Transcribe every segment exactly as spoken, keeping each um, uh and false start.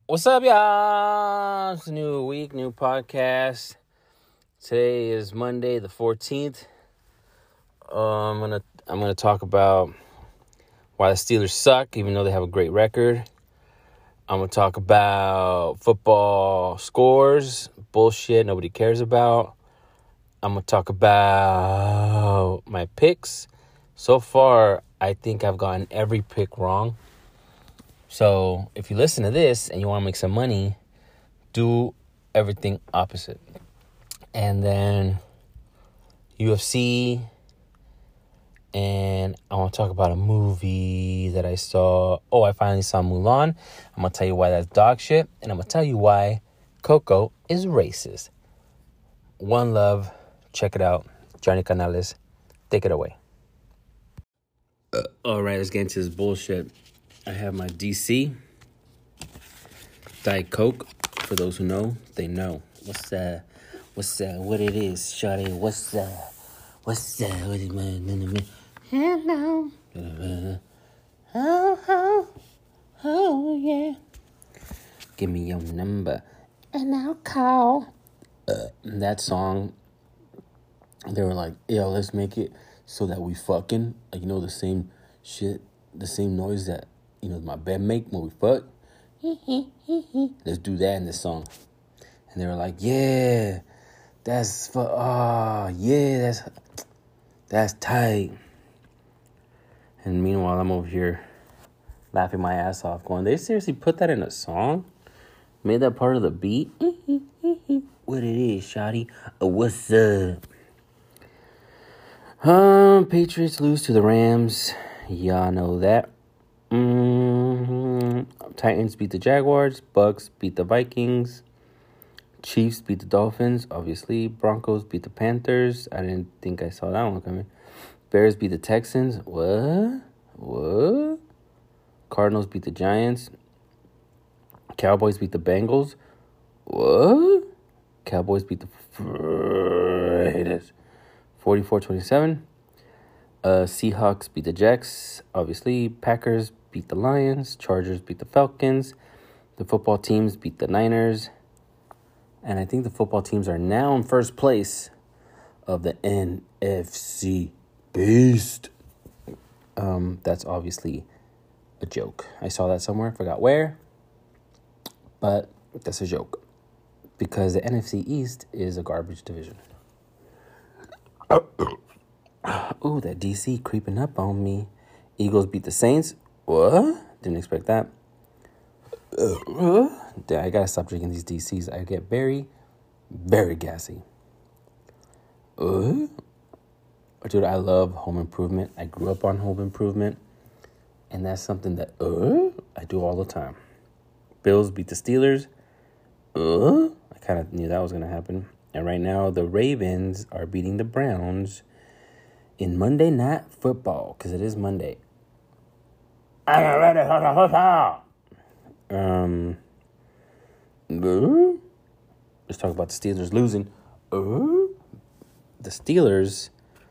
What's up, y'all? It's a new week, new podcast. Today is Monday, the fourteenth. Uh, I'm gonna I'm gonna talk about why the Steelers suck, even though they have a great record. I'm gonna talk about football scores, bullshit nobody cares about. I'm gonna talk about my picks. So far, I think I've gotten every pick wrong. So if you listen to this and you want to make some money, do everything opposite. And then U F C, and I want to talk about a movie that I saw. Oh, I finally saw Mulan. I'm going to tell you why that's dog shit, and I'm going to tell you why Coco is racist. One love. Check it out. Johnny Canales. Take it away. Uh, all right, let's get into this bullshit. I have my D C Diet Coke. For those who know, they know. What's that? What's that? What it is, shawty? What's that? What's that? What is my... Hello. Oh, oh, oh, yeah. Give me your number, and I'll call. Uh, that song, they were like, yo, let's make it so that we fucking, like, you know, the same shit, the same noise that, you know, my bed make when we fuck. Let's do that in this song. And they were like, yeah, that's for, ah, oh, yeah, that's, that's tight. And meanwhile, I'm over here laughing my ass off, going, they seriously put that in a song? Made that part of the beat? What it is, shawty? Uh, what's up? Um, Patriots lose to the Rams. Y'all know that. Mm-hmm. Titans beat the Jaguars. Bucks beat the Vikings. Chiefs beat the Dolphins, obviously. Broncos beat the Panthers. I didn't think I saw that one coming. Bears beat the Texans. What? What? Cardinals beat the Giants. Cowboys beat the Bengals. What? Cowboys beat the Raiders. forty-four twenty-seven. Uh, Seahawks beat the Jets, obviously. Packers beat the Lions. Chargers beat the Falcons. The football teams beat the Niners. And I think the football teams are now in first place of the N F C Beast. Um, that's obviously a joke. I saw that somewhere, forgot where. But that's a joke. Because the N F C East is a garbage division. Ooh, that D C creeping up on me. Eagles beat the Saints. What? Didn't expect that. Uh, I gotta stop drinking these D Cs. I get very, very gassy. Uh, dude, I love Home Improvement. I grew up on Home Improvement. And that's something that uh, I do all the time. Bills beat the Steelers. Uh, I kind of knew that was going to happen. And right now, the Ravens are beating the Browns in Monday Night Football, because it is Monday. I'm ready for the football. Um, uh, let's talk about the Steelers losing. Uh, the Steelers,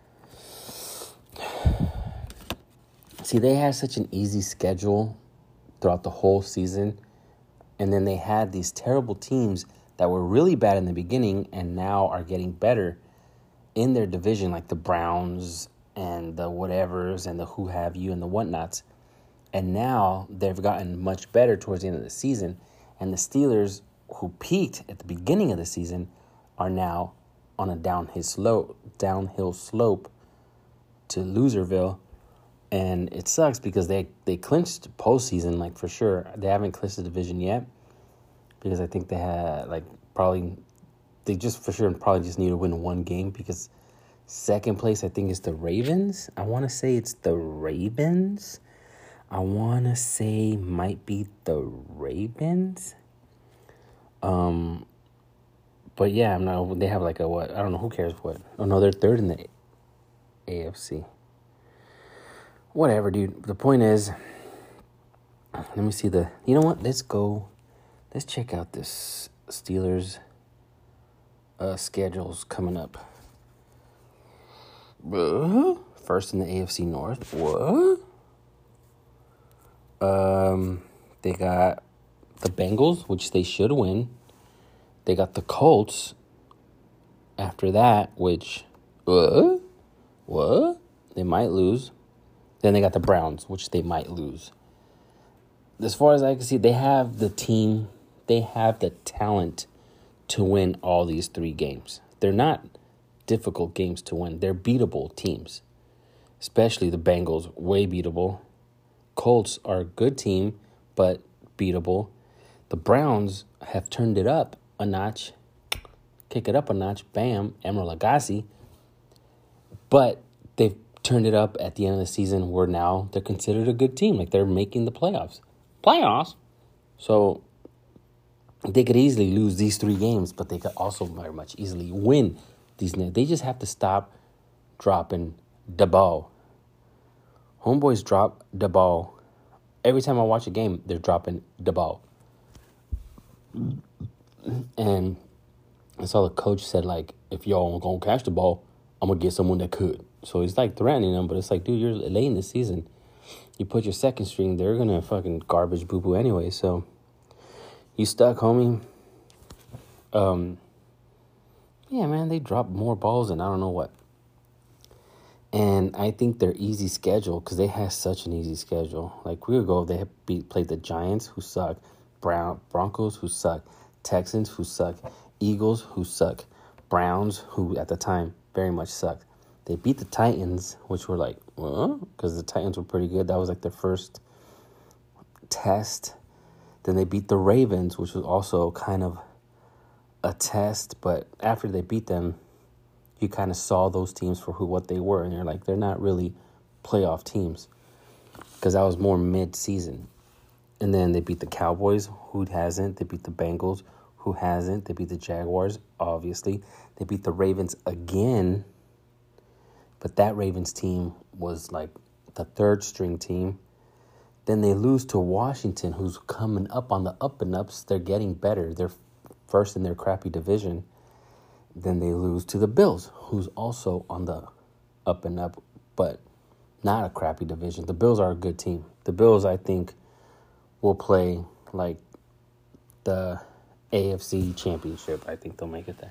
see, they had such an easy schedule throughout the whole season. And then they had these terrible teams that were really bad in the beginning and now are getting better in their division, like the Browns and the whatevers and the who have you and the whatnots. And now they've gotten much better towards the end of the season. And the Steelers, who peaked at the beginning of the season, are now on a downhill slope, downhill slope to Loserville. And it sucks because they, they clinched postseason, like, for sure. They haven't clinched the division yet because I think they had, like, probably, they just for sure probably just need to win one game because second place, I think, is the Ravens. I want to say it's the Ravens. I want to say might be the Ravens. Um, but, yeah, I'm not, they have, like, a what? I don't know. Who cares what? Oh, no, they're third in the A F C. Whatever, dude. The point is, let me see the, you know what? Let's go. Let's check out this Steelers uh, schedules coming up. Uh, first in the A F C North. What? Um, they got the Bengals, which they should win. They got the Colts after that, which, uh, what? They might lose. Then they got the Browns, which they might lose. As far as I can see, they have the team, they have the talent to win all these three games. They're not difficult games to win. They're beatable teams, especially the Bengals, way beatable. Colts are a good team, but beatable. The Browns have turned it up a notch, kick it up a notch, bam, Emeril Lagasse. But they've turned it up at the end of the season where now they're considered a good team. Like, they're making the playoffs. Playoffs? So they could easily lose these three games, but they could also very much easily win these. They just have to stop dropping the ball. Homeboys drop the ball. Every time I watch a game, they're dropping the ball. And I saw the coach said, like, if y'all going to catch the ball, I'm going to get someone that could. So he's, like, threatening them, but it's like, dude, you're late in the season. You put your second string, they're going to fucking garbage boo-boo anyway. So you stuck, homie. Um, yeah, man, they dropped more balls than I don't know what. And I think their easy schedule, because they have such an easy schedule. Like, we ago, they beat, played the Giants, who suck. Brown Broncos, who suck. Texans, who suck. Eagles, who suck. Browns, who at the time very much sucked. They beat the Titans, which were like, huh? Because the Titans were pretty good. That was like their first test. Then they beat the Ravens, which was also kind of a test. But after they beat them, you kind of saw those teams for who what they were. And you're like, they're not really playoff teams. Because that was more mid-season. And then they beat the Cowboys, who hasn't. They beat the Bengals, who hasn't. They beat the Jaguars, obviously. They beat the Ravens again. But that Ravens team was like the third string team. Then they lose to Washington, who's coming up on the up and ups. They're getting better. They're first in their crappy division. Then they lose to the Bills, who's also on the up and up, but not a crappy division. The Bills are a good team. The Bills, I think, will play like the A F C Championship. I think they'll make it there.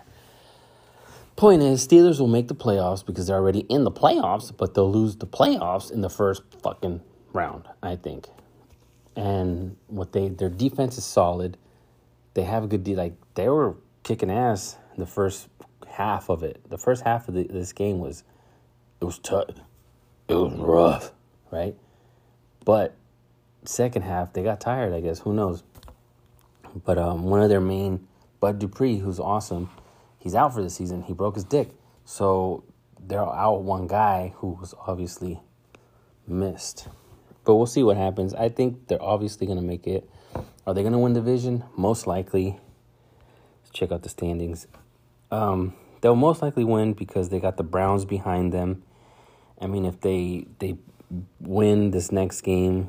Point is, Steelers will make the playoffs because they're already in the playoffs, but they'll lose the playoffs in the first fucking round, I think. And what they their defense is solid. They have a good deal. Like, they were kicking ass in the first half of it. The first half of the, this game was, it was tough. It was rough, right? But second half, they got tired, I guess. Who knows? But um, one of their main, Bud Dupree, who's awesome, he's out for the season. He broke his dick. So they're out one guy who was obviously missed. But we'll see what happens. I think they're obviously going to make it. Are they going to win the division? Most likely. Let's check out the standings. Um, they'll most likely win because they got the Browns behind them. I mean, if they they win this next game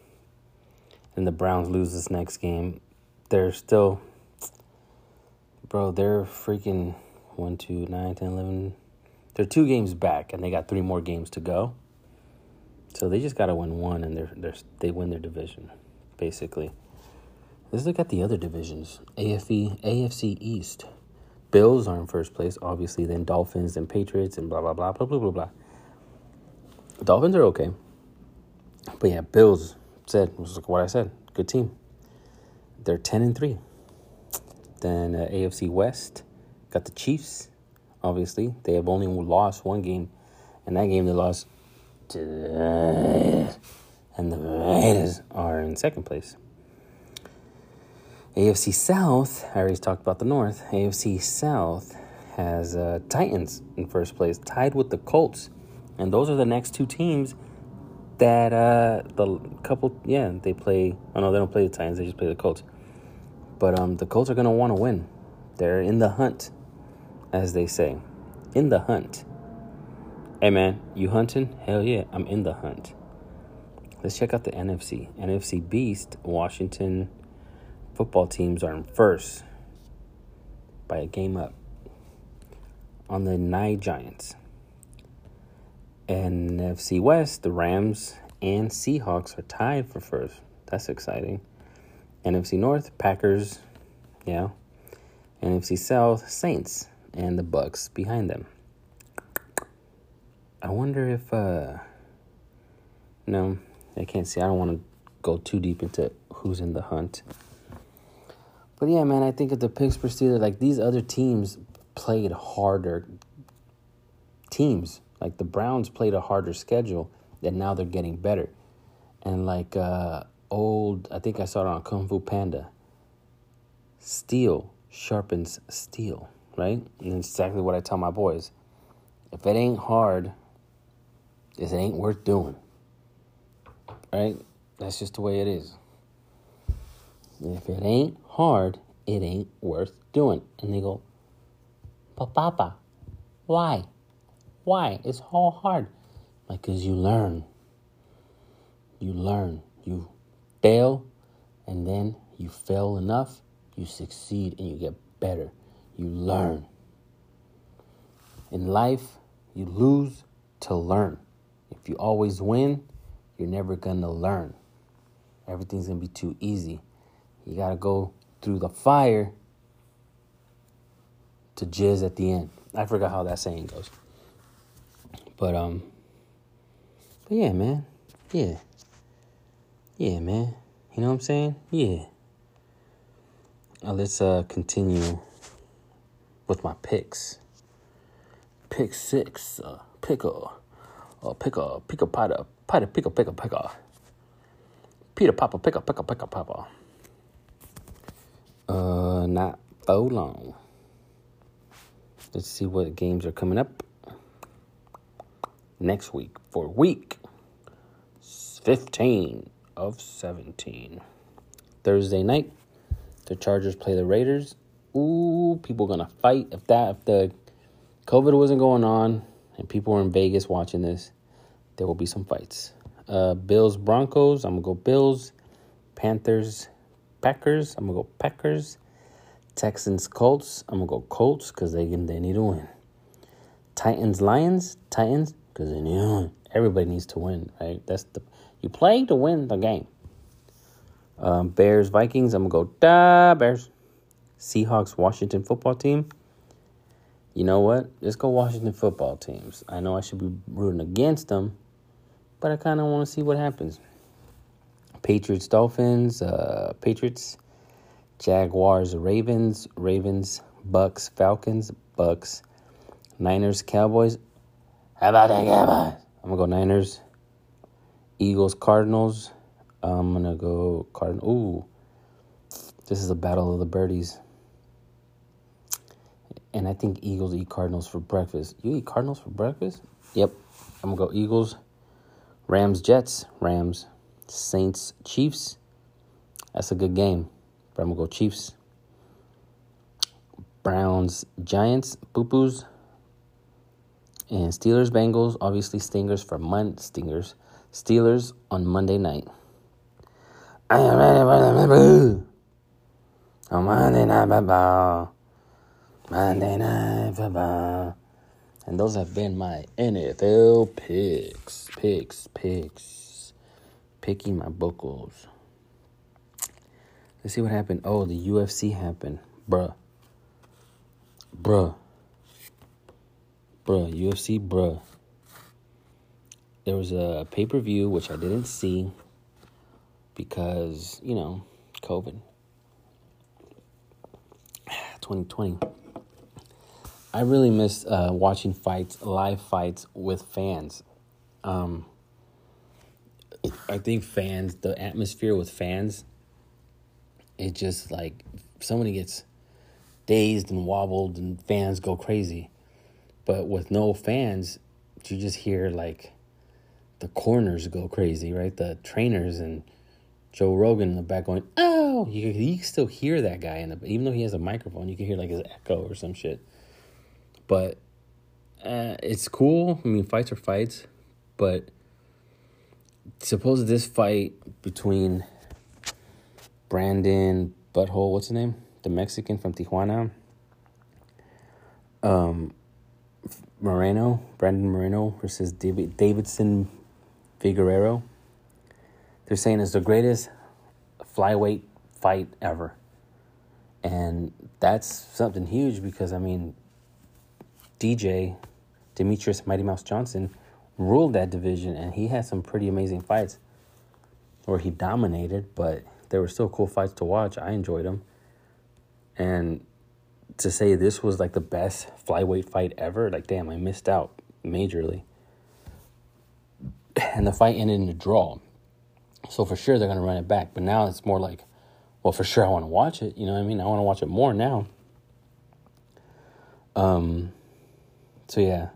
and the Browns lose this next game, they're still... Bro, they're freaking one, two, nine, ten, eleven. They're two games back, and they got three more games to go. So they just got to win one, and they're, they're, they win their division, basically. Let's look at the other divisions. A F E, A F C East. Bills are in first place, obviously. Then Dolphins and Patriots and blah, blah, blah, blah, blah, blah, blah. Dolphins are okay. But yeah, Bills, said, was like what I said. Good team. They're ten and three. Then uh, A F C West, got the Chiefs, obviously. They have only lost one game, and that game they lost to the... And the Raiders are in second place. A F C South, I already talked about the North. A F C South has uh, Titans in first place, tied with the Colts. And those are the next two teams that uh, the couple, yeah, they play. Oh, no, they don't play the Titans. They just play the Colts. But um, the Colts are going to want to win. They're in the hunt, as they say. In the hunt. Hey, man, you hunting? Hell yeah, I'm in the hunt. Let's check out the N F C. N F C Beast, Washington football teams are in first by a game up on the Night Giants. N F C West, the Rams and Seahawks are tied for first. That's exciting. N F C North, Packers, yeah. N F C South, Saints, and the Bucks behind them. I wonder if, uh, no, I can't see. I don't want to go too deep into who's in the hunt. But yeah, man, I think if the Pittsburgh Steelers, like these other teams played harder teams. Like the Browns played a harder schedule, and now they're getting better. And like uh, old, I think I saw it on Kung Fu Panda, steel sharpens steel, right? And that's exactly what I tell my boys. If it ain't hard, it ain't worth doing, right? That's just the way it is. If it ain't hard, it ain't worth doing. And they go, but Papa, why? Why? It's all hard. Like, because you learn. You learn. You fail, and then you fail enough, you succeed, and you get better. You learn. In life, you lose to learn. If you always win, you're never going to learn. Everything's going to be too easy. You got to go through the fire to jizz at the end. I forgot how that saying goes. But, um, but yeah, man. Yeah. Yeah, man. You know what I'm saying? Yeah. Now let's uh, continue with my picks. Pick six. Uh, pick a, uh, pick a, pick a, pata, pata, pick a, pick a, pick a. Peter Papa, pick a, pick a, pick a, papa. Uh, not so long. Let's see what games are coming up next week for week fifteen of seventeen. Thursday night, the Chargers play the Raiders. Ooh, people are gonna fight. If that, if the COVID wasn't going on and people were in Vegas watching this, there will be some fights. Uh, Bills Broncos. I'm gonna go Bills. Panthers Packers. I'm gonna go Packers. Texans Colts. I'm gonna go Colts because they they need to win. Titans Lions. Titans because they need to win. Everybody needs to win, right? That's the you play to win the game. Um, Bears Vikings. I'm gonna go da Bears. Seahawks Washington Football Team. You know what? Let's go Washington Football Teams. I know I should be rooting against them, but I kind of want to see what happens. Patriots, Dolphins, uh, Patriots, Jaguars, Ravens, Ravens, Bucks, Falcons, Bucks, Niners, Cowboys. How about that, Cowboys? I'm going to go Niners. Eagles, Cardinals. I'm going to go Cardinals. Ooh, this is a battle of the birdies. And I think Eagles eat Cardinals for breakfast. You eat Cardinals for breakfast? Yep. I'm going to go Eagles. Rams, Jets, Rams. Saints, Chiefs. That's a good game. But I'm going to go Chiefs. Browns, Giants, Boo-Boos. And Steelers, Bengals. Obviously, Stingers for Mon- Stingers. Steelers on Monday night. I am ready for the boo. On Monday night football. Monday night football. And those have been my N F L picks. Picks, picks. Picking my buckles. Let's see what happened. Oh, the U F C happened. Bruh. Bruh. Bruh. U F C, bruh. There was a pay-per-view, which I didn't see because, you know, COVID. twenty twenty. I really miss uh, watching fights, live fights with fans. Um, I think fans, the atmosphere with fans, it just like somebody gets dazed and wobbled and fans go crazy. But with no fans, you just hear like the corners go crazy, right? The trainers and Joe Rogan in the back going, oh, you, you can still hear that guy in the, even though he has a microphone, you can hear like his echo or some shit. But uh, it's cool. I mean, fights are fights. But suppose this fight between Brandon Butthole, what's his name? The Mexican from Tijuana. Um, Moreno, Brandon Moreno versus David Davidson Figueroa. They're saying it's the greatest flyweight fight ever. And that's something huge because, I mean, D J, Demetrius Mighty Mouse Johnson, ruled that division, and he had some pretty amazing fights where he dominated, but they were still cool fights to watch. I enjoyed them. And to say this was like the best flyweight fight ever, like, damn, I missed out majorly. And the fight ended in a draw. So for sure they're going to run it back. But now it's more like, well, for sure I want to watch it. You know what I mean? I want to watch it more now. Um. So yeah.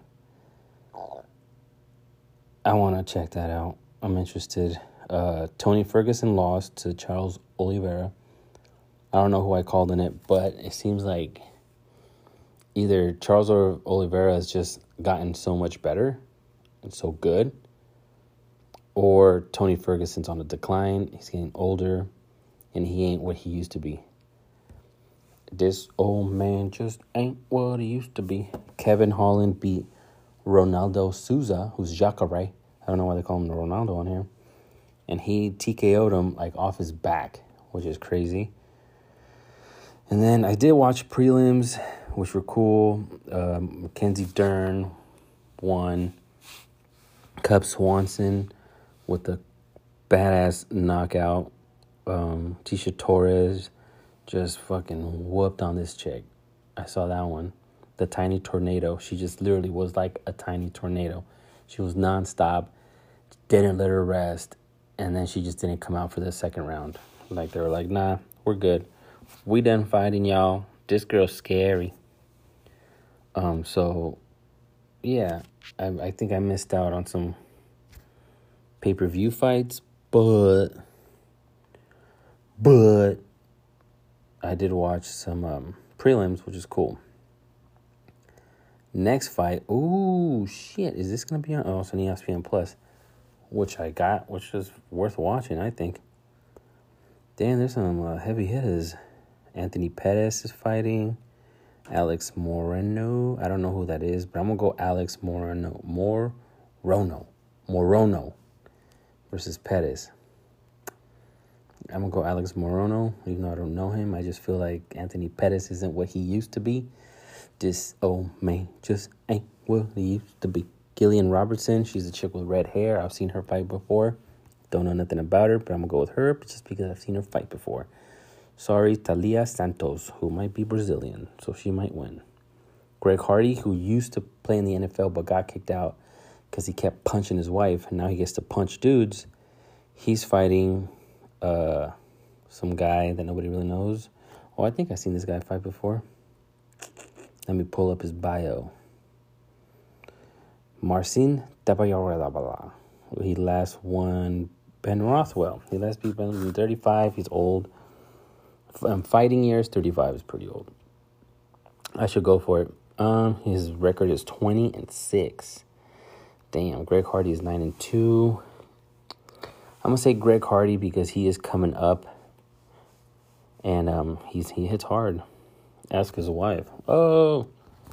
I want to check that out. I'm interested. Uh, Tony Ferguson lost to Charles Oliveira. I don't know who I called in it, but it seems like either Charles or Oliveira has just gotten so much better and so good, or Tony Ferguson's on a decline. He's getting older, and he ain't what he used to be. This old man just ain't what he used to be. Kevin Holland beat Ronaldo Souza, who's Jacare. I don't know why they call him Ronaldo on here. And he T K O'd him like off his back, which is crazy. And then I did watch prelims, which were cool. Um, Mackenzie Dern won. Cub Swanson with the badass knockout. Um, Tisha Torres just fucking whooped on this chick. I saw that one. The tiny tornado. She just literally was like a tiny tornado. She was nonstop. Didn't let her rest. And then she just didn't come out for the second round. Like, they were like, nah, we're good. We done fighting, y'all. This girl's scary. Um, so, yeah. I, I think I missed out on some pay-per-view fights. But, but, I did watch some um, prelims, which is cool. Next fight. Ooh, shit. Is this going to be on? Oh, it's on E S P N Plus. Which I got, which is worth watching, I think. Damn, there's some uh, heavy hitters. Anthony Pettis is fighting. Alex Moreno. I don't know who that is, but I'm going to go Alex Moreno. Morono. Morono versus Pettis. I'm going to go Alex Morono, even though I don't know him. I just feel like Anthony Pettis isn't what he used to be. This old man just ain't what he used to be. Gillian Robertson, she's a chick with red hair. I've seen her fight before. Don't know nothing about her, but I'm going to go with her just because I've seen her fight before. Sorry, Talia Santos, who might be Brazilian, so she might win. Greg Hardy, who used to play in the N F L but got kicked out because he kept punching his wife, and now he gets to punch dudes. He's fighting uh, some guy that nobody really knows. Oh, I think I've seen this guy fight before. Let me pull up his bio. Marcin Tabayarela. He last won Ben Rothwell. He last beat Ben in thirty-five. He's old. Um, fighting years, thirty-five is pretty old. I should go for it. Um, his record is twenty and six. Damn, Greg Hardy is nine and two. I'm gonna say Greg Hardy because he is coming up, and um, he's he hits hard. Ask his wife. Oh.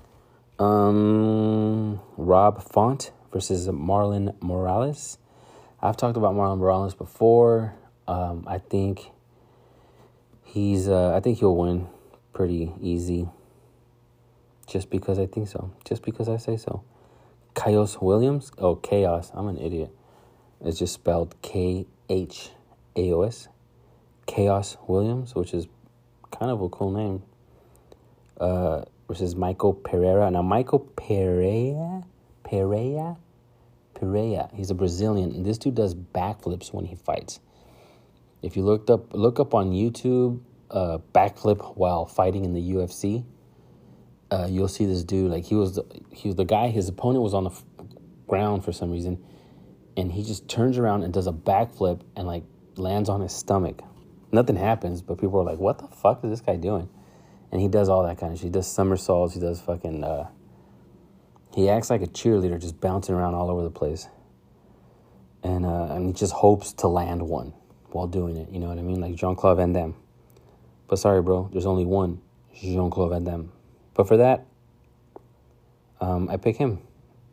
Um, Rob Font versus Marlon Morales. I've talked about Marlon Morales before. Um, I think he's. Uh, I think he'll win pretty easy. Just because I think so. Just because I say so. Chaos Williams. Oh, Chaos. I'm an idiot. It's just spelled K H A O S. Chaos Williams, which is kind of a cool name. Uh. Versus Michael Pereira. Now, Michael Pereira, Pereira, Pereira, he's a Brazilian, and this dude does backflips when he fights. If you looked up, look up on YouTube, uh, backflip while fighting in the U F C, uh, you'll see this dude, like, he was, the, he was the guy, his opponent was on the f- ground for some reason, and he just turns around and does a backflip and, like, lands on his stomach. Nothing happens, but people are like, what the fuck is this guy doing? And he does all that kind of shit. He does somersaults. He does fucking... Uh, he acts like a cheerleader, just bouncing around all over the place. And uh, and he just hopes to land one while doing it. You know what I mean? Like Jean-Claude Van Damme. But sorry, bro. There's only one Jean-Claude Van Damme. But for that, um, I pick him.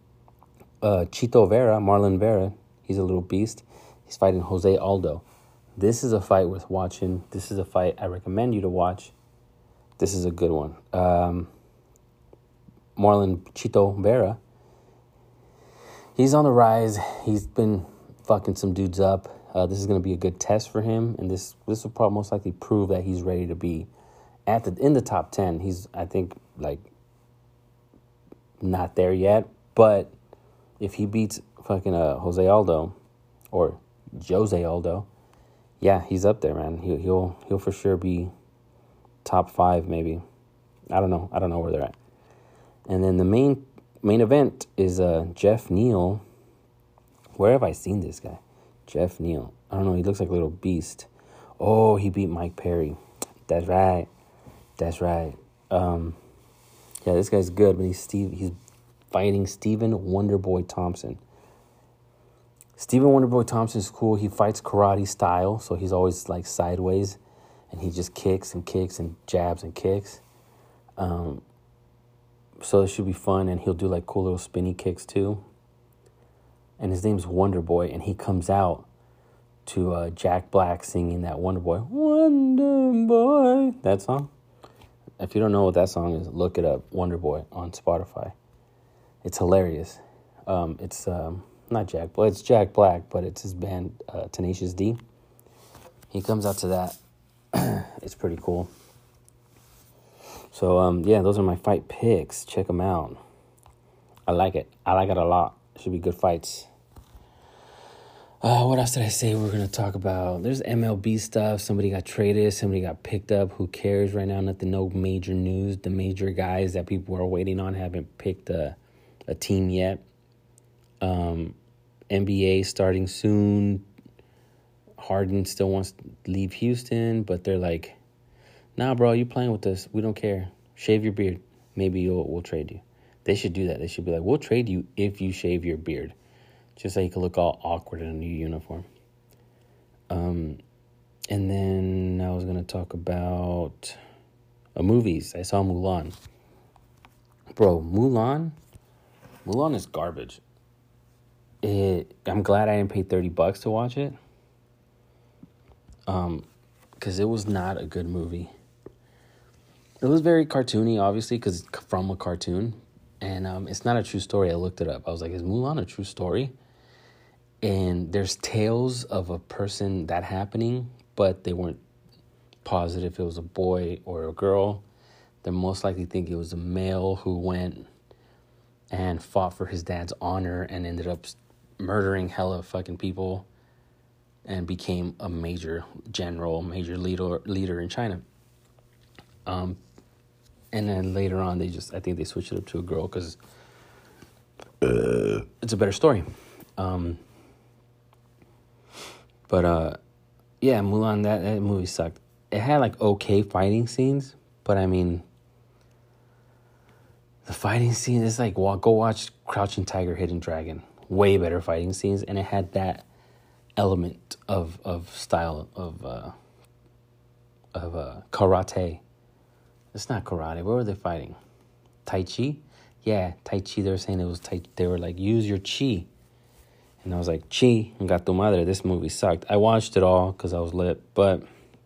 Uh, Chito Vera, Marlon Vera. He's a little beast. He's fighting Jose Aldo. this is a fight worth watching. This is a fight I recommend you to watch. This is a good one. Um, Marlon Chito Vera, he's on the rise. He's been fucking some dudes up. Uh, this is going to be a good test for him, and this this will probably most likely prove that he's ready to be at the in the top ten. He's, I think, like, not there yet, but if he beats fucking uh, Jose Aldo or Jose Aldo, yeah, he's up there, man. He, he'll he'll for sure be top five, maybe. I don't know. I don't know where they're at. And then the main main event is uh, Jeff Neal. Where have I seen this guy? Jeff Neal. I don't know. He looks like a little beast. Oh, he beat Mike Perry. That's right. That's right. Um, yeah, this guy's good, but he's Steve. He's fighting Stephen Wonderboy Thompson. Stephen Wonderboy Thompson's cool. He fights karate style, so he's always like sideways, and he just kicks and kicks and jabs and kicks. Um, so it should be fun, and he'll do like cool little spinny kicks too. And his name's Wonder Boy, and he comes out to uh, Jack Black singing that Wonder Boy, Wonder Boy, that song. If you don't know what that song is, look it up, Wonder Boy, on Spotify. It's hilarious. Um, it's um, not Jack, well, it's Jack Black, but it's his band, uh, Tenacious D. He comes out to that. It's pretty cool. So, um, yeah, those are my fight picks. Check them out. I like it. I like it a lot. Should be good fights. Uh, what else did I say we're going to talk about? There's M L B stuff. Somebody got traded. Somebody got picked up. Who cares right now? Nothing, no major news. The major guys that people are waiting on haven't picked a, a team yet. Um, N B A starting soon. Harden still wants to leave Houston, but they're like, nah, bro, you playing with us. We don't care. Shave your beard. Maybe you'll, we'll trade you. They should do that. They should be like, we'll trade you if you shave your beard. Just so you can look all awkward in a new uniform. Um, and then I was going to talk about uh, movies. I saw Mulan. Bro, Mulan? Mulan is garbage. It. I'm glad I didn't pay thirty bucks to watch it. Um, because it was not a good movie. It was very cartoony, obviously, because it's from a cartoon. And um, it's not a true story. I looked it up. I was like, is Mulan a true story? And there's tales of a person that happening, but they weren't positive if it was a boy or a girl. They most likely think it was a male who went and fought for his dad's honor and ended up murdering hella fucking people and became a major general, major leader leader in China. Um, and then later on, they just, I think they switched it up to a girl because uh, it's a better story. Um, but, uh, yeah, Mulan, that, that movie sucked. It had, like, okay fighting scenes, but, I mean, the fighting scene is like, well, go watch Crouching Tiger, Hidden Dragon. Way better fighting scenes, and it had that element of of style of uh, of uh, karate. It's not karate. Where were they fighting? Tai Chi? Yeah, Tai Chi. They were saying it was Tai. They were like, use your chi. And I was like, chi, and got tu madre. This movie sucked. I watched it all because I was lit, but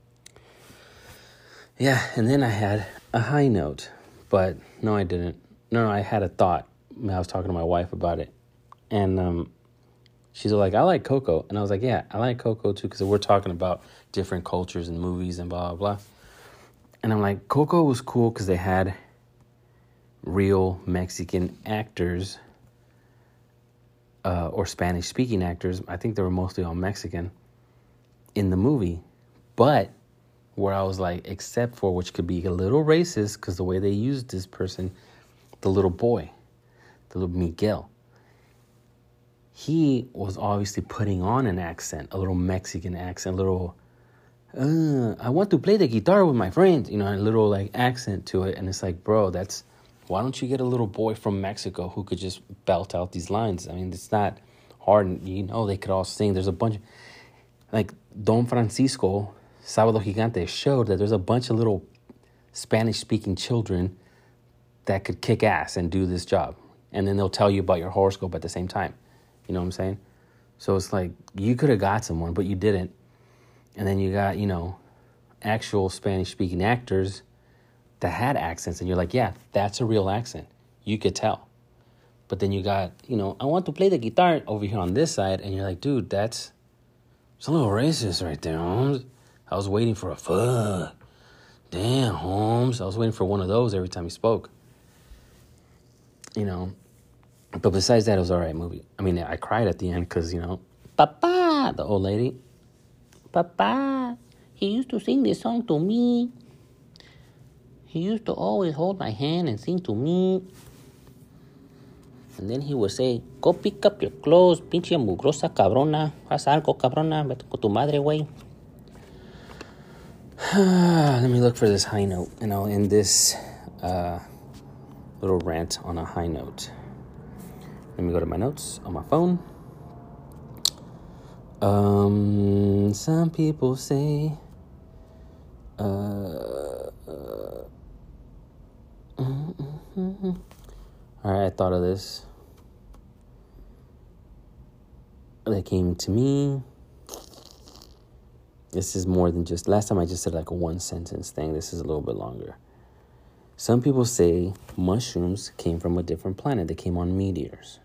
yeah. And then I had a high note, but no, I didn't. No, no, I had a thought. I was talking to my wife about it, and um, she's like, I like Coco. And I was like, yeah, I like Coco too, because we're talking about different cultures and movies and blah, blah, blah. And I'm like, Coco was cool because they had real Mexican actors uh, or Spanish-speaking actors. I think they were mostly all Mexican in the movie. But where I was like, except for, which could be a little racist because the way they used this person, the little boy, the little Miguel, he was obviously putting on an accent, a little Mexican accent, a little, uh, I want to play the guitar with my friends, you know, a little like accent to it. And it's like, bro, that's, why don't you get a little boy from Mexico who could just belt out these lines? I mean, it's not hard. You know, they could all sing. There's a bunch, of, like Don Francisco, Sábado Gigante showed that there's a bunch of little Spanish-speaking children that could kick ass and do this job. And then they'll tell you about your horoscope at the same time. You know what I'm saying? So it's like, you could have got someone, but you didn't. And then you got, you know, actual Spanish-speaking actors that had accents. And you're like, yeah, that's a real accent. You could tell. But then you got, you know, I want to play the guitar over here on this side. And you're like, dude, that's it's a little racist right there, Holmes. I was waiting for a fuck. Damn, Holmes. I was waiting for one of those every time he spoke. You know. But besides that, it was an all right movie. I mean, I cried at the end because, you know, Papa, the old lady. Papa, he used to sing this song to me. He used to always hold my hand and sing to me. And then he would say, go pick up your clothes, pinche mugrosa cabrona. Haz algo, cabrona. Vete con tu madre, güey. Let me look for this high note. And I'll end this uh, little rant on a high note. Let me go to my notes on my phone. Um, some people say, uh, uh mm-hmm. All right, I thought of this. That came to me. This is more than just, last time I just said like a one sentence thing. This is a little bit longer. Some people say mushrooms came from a different planet. They came on meteors.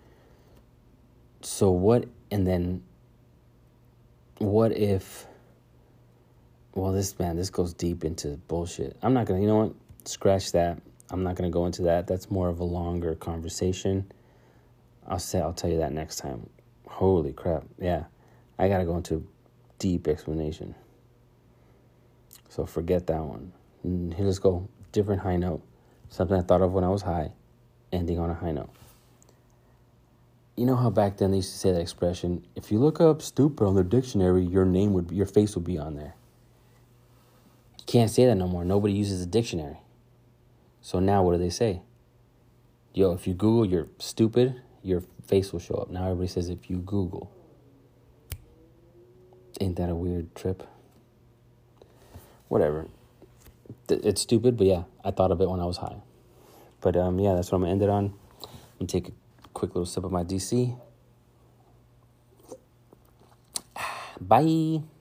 So what, and then what if, well, this, man, this goes deep into bullshit. I'm not going to, you know what? Scratch that. I'm not going to go into that. That's more of a longer conversation. I'll say, I'll tell you that next time. Holy crap. Yeah. I got to go into deep explanation. So forget that one. Here, let's go. Different high note. Something I thought of when I was high. Ending on a high note. You know how back then they used to say that expression, if you look up stupid on the dictionary, your name would be, your face would be on there. You can't say that no more. Nobody uses a dictionary. So now what do they say? Yo, if you Google you're stupid, your face will show up. Now everybody says if you Google. Ain't that a weird trip? Whatever. It's stupid, but yeah, I thought of it when I was high. But um, yeah, that's what I'm going to end it on. I'm going to take a quick little sip of my D C. Bye.